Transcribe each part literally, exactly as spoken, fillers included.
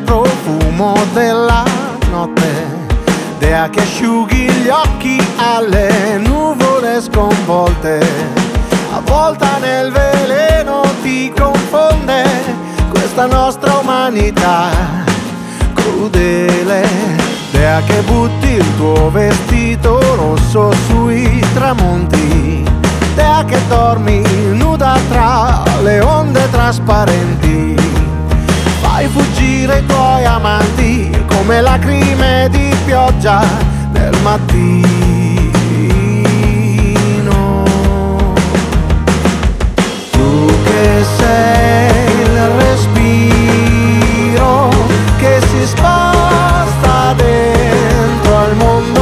profumo della notte, dea che asciughi gli occhi alle nuvole sconvolte, avvolta nel veleno ti confonde questa nostra umanità crudele, dea che butti il tuo vestito rosso sui tramonti, dea che dormi nuda tra le onde trasparenti, fai fuggire i tuoi amanti come lacrime di pioggia nel mattino. Tu che sei il respiro che si sposta dentro al mondo,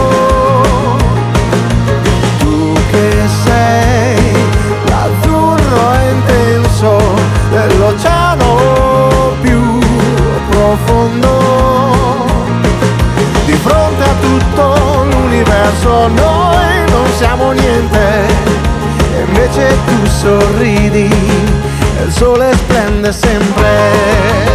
tu che sei l'azzurro intenso dell'oceano più profondo, di fronte a tutto l'universo noi non siamo niente, e invece tu sorridi e il sole splende sempre.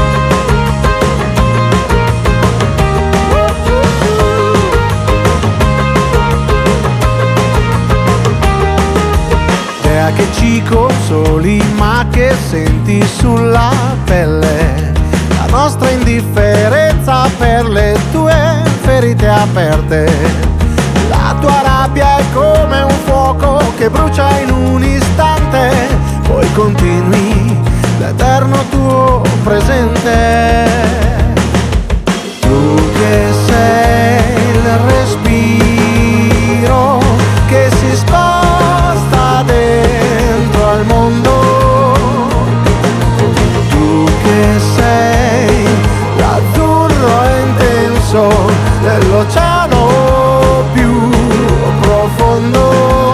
Che ci consoli ma che senti sulla pelle la nostra indifferenza per le tue ferite aperte, la tua rabbia è come un fuoco che brucia in un istante, poi continui l'eterno tuo presente. Tu che sei il respiro che si sposta dentro al mondo, tu che sei l'azzurro intenso dell'oceano più profondo,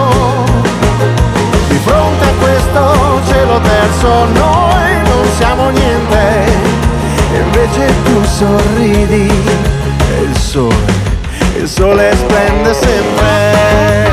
di fronte a questo cielo terzo noi non siamo niente, e invece tu sorridi e il sole, il sole splende sempre.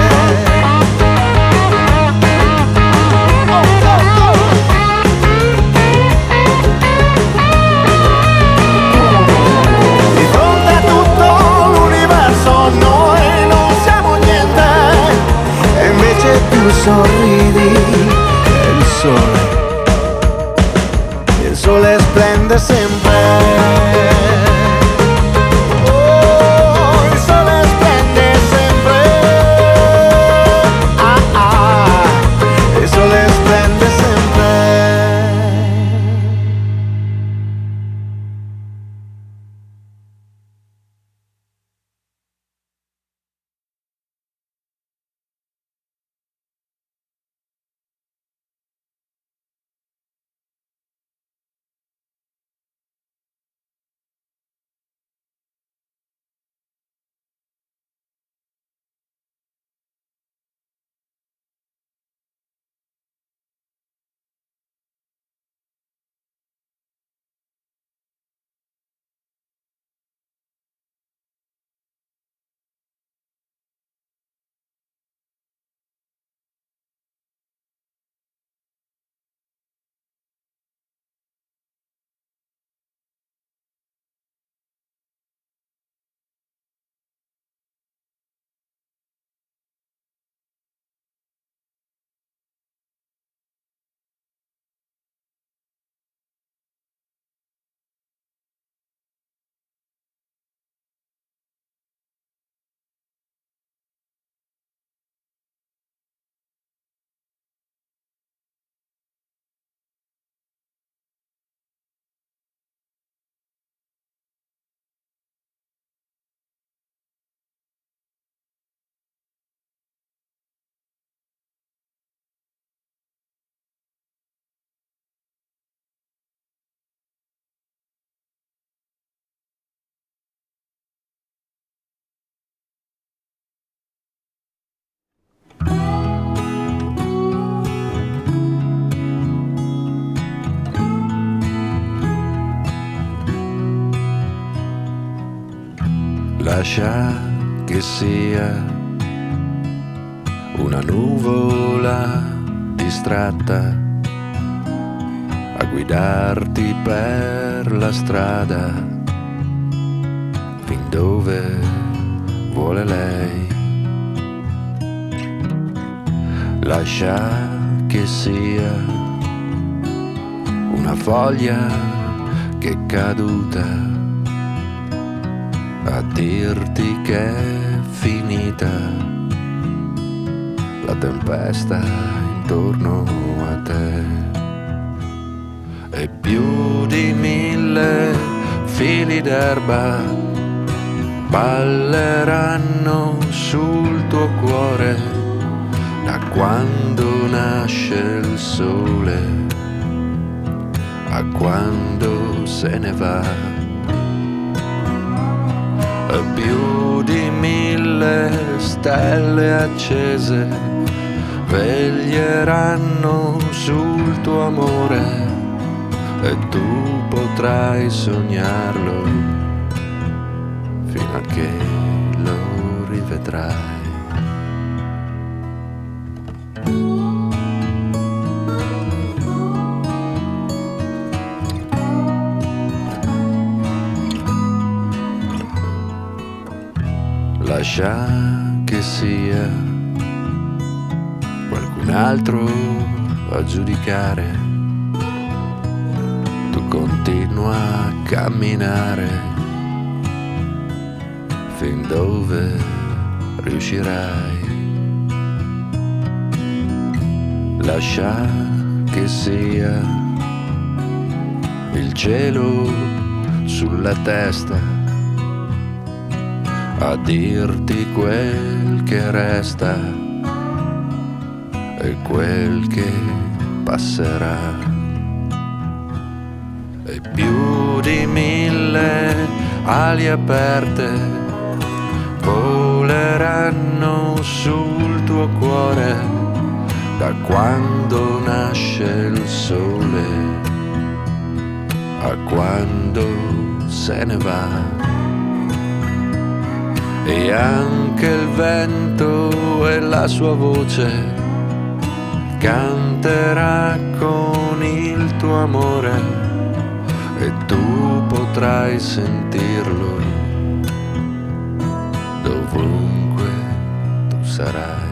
Noi non siamo niente, e invece tu sorridi e il sole, il sole splende sempre. Oh, il sole splende sempre. Ah ah, il sole splende sempre. Lascia che sia una nuvola distratta a guidarti per la strada fin dove vuole lei. Lascia che sia una foglia che è caduta a dirti che è finita la tempesta intorno a te. E più di mille fili d'erba balleranno sul tuo cuore da quando nasce il sole a quando se ne va. E più di mille stelle accese veglieranno sul tuo amore e tu potrai sognarlo fino a che lo rivedrai. Lascia che sia qualcun altro a giudicare. Tu continua a camminare fin dove riuscirai. Lascia che sia il cielo sulla testa a dirti quel che resta e quel che passerà. E più di mille ali aperte voleranno sul tuo cuore da quando nasce il sole a quando se ne va. E anche il vento e la sua voce canterà con il tuo amore e tu potrai sentirlo dovunque tu sarai.